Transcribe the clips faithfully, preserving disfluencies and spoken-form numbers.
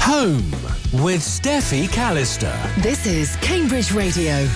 Home with Steffi Callister. This is Cambridge Radio.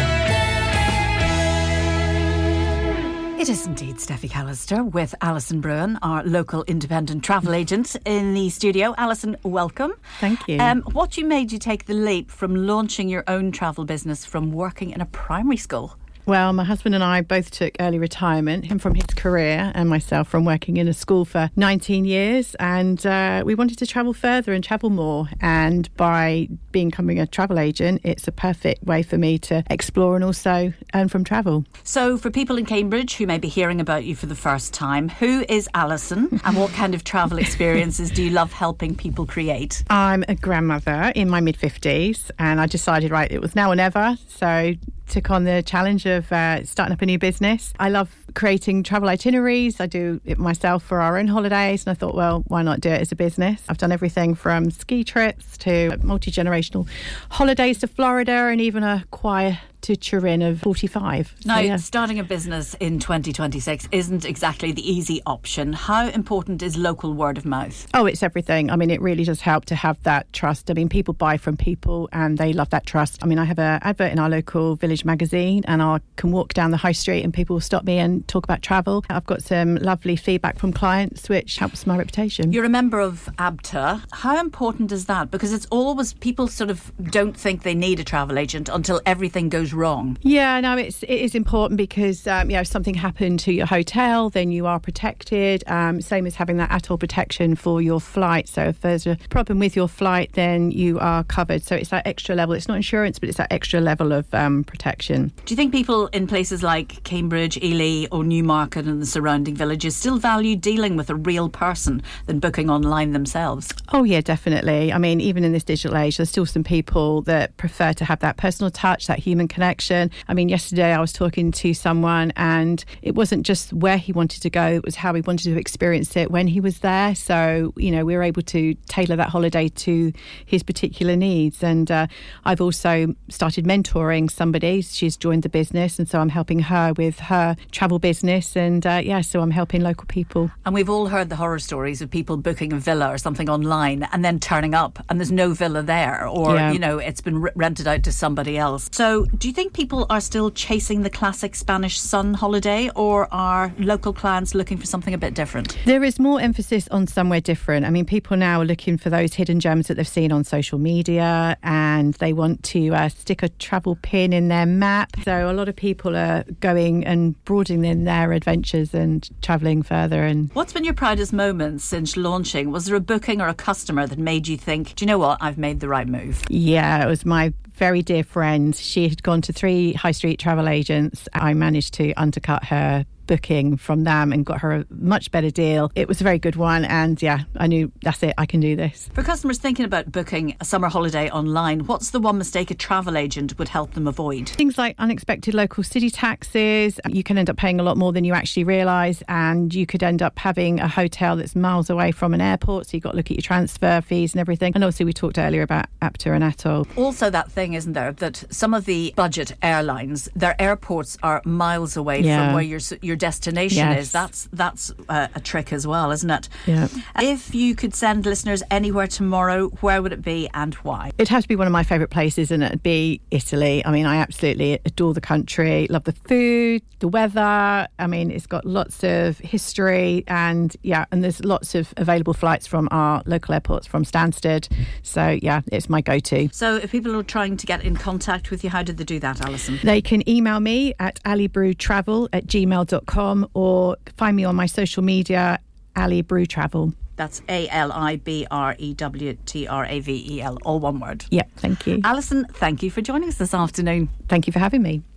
It is indeed Steffi Callister with Alison Bruin, our local independent travel agent in the studio. Alison, welcome. Thank you. Um, what you made you take the leap from launching your own travel business from working in a primary school? Well, my husband and I both took early retirement, him from his career and myself from working in a school for nineteen years. And uh, we wanted to travel further and travel more. And by becoming a travel agent, it's a perfect way for me to explore and also earn from travel. So for people in Cambridge who may be hearing about you for the first time, who is Alison and what kind of travel experiences do you love helping people create? I'm a grandmother in my mid-fifties and I decided, right, it was now or never. So took on the challenge of uh, starting up a new business. I love creating travel itineraries. I do it myself for our own holidays, and I thought, well, why not do it as a business? I've done everything from ski trips to multi-generational holidays to Florida and even a choir to Turin of forty-five. Now, so, yeah. Starting a business in twenty twenty-six isn't exactly the easy option. How important is local word of mouth? Oh, it's everything. I mean, it really does help to have that trust. I mean, people buy from people and they love that trust. I mean, I have an advert in our local village magazine and I can walk down the high street and people will stop me and talk about travel. I've got some lovely feedback from clients which helps my reputation. You're a member of ABTA. How important is that? Because it's always, people sort of don't think they need a travel agent until everything goes wrong. Yeah, no, it's it is important because um, you know, if something happened to your hotel, then you are protected. Um, same as having that atoll protection for your flight. So if there's a problem with your flight, then you are covered. So it's that extra level. It's not insurance, but it's that extra level of um, protection. Do you think people in places like Cambridge, Ely or Newmarket and the surrounding villages still value dealing with a real person than booking online themselves? Oh yeah, definitely. I mean, even in this digital age, there's still some people that prefer to have that personal touch, that human connection. I mean, yesterday I was talking to someone and it wasn't just where he wanted to go, it was how he wanted to experience it when he was there. So, you know, we were able to tailor that holiday to his particular needs. And uh, I've also started mentoring somebody. She's joined the business and so I'm helping her with her travel business. And uh, yeah, so I'm helping local people. And we've all heard the horror stories of people booking a villa or something online and then turning up and there's no villa there or, yeah. you know, it's been r- rented out to somebody else. So do you think people are still chasing the classic Spanish sun holiday or are local clients looking for something a bit different? There is more emphasis on somewhere different. I mean, people now are looking for those hidden gems that they've seen on social media and they want to uh, stick a travel pin in their map. So a lot of people are going and broadening their adventures and travelling further. And what's been your proudest moment since launching? Was there a booking or a customer that made you think, do you know what, I've made the right move? Yeah, it was my very dear friend. She had gone to three high street travel agents. I managed to undercut her booking from them and got her a much better deal. It was a very good one and yeah, I knew that's it, I can do this. For customers thinking about booking a summer holiday online, what's the one mistake a travel agent would help them avoid? Things like unexpected local city taxes. You can end up paying a lot more than you actually realise and you could end up having a hotel that's miles away from an airport, so you've got to look at your transfer fees and everything. And obviously we talked earlier about ABTA and Atoll. Also that thing, isn't there, that some of the budget airlines, their airports are miles away yeah. from where your your destination yes. is. That's that's uh, a trick as well, isn't it? Yeah. If you could send listeners anywhere tomorrow, where would it be and why? It'd have to be one of my favourite places and it'd be Italy. I mean, I absolutely adore the country, love the food, the weather. I mean, it's got lots of history and yeah, and there's lots of available flights from our local airports from Stansted. So yeah, it's my go-to. So if people are trying to get in contact with you, how did they do that, Alison? They can email me at alibrewtravel at gmail dot com or find me on my social media, Ali Brew Travel. That's A L I B R E W T R A V E L, all one word. Yeah, thank you. Alison, thank you for joining us this afternoon. Thank you for having me.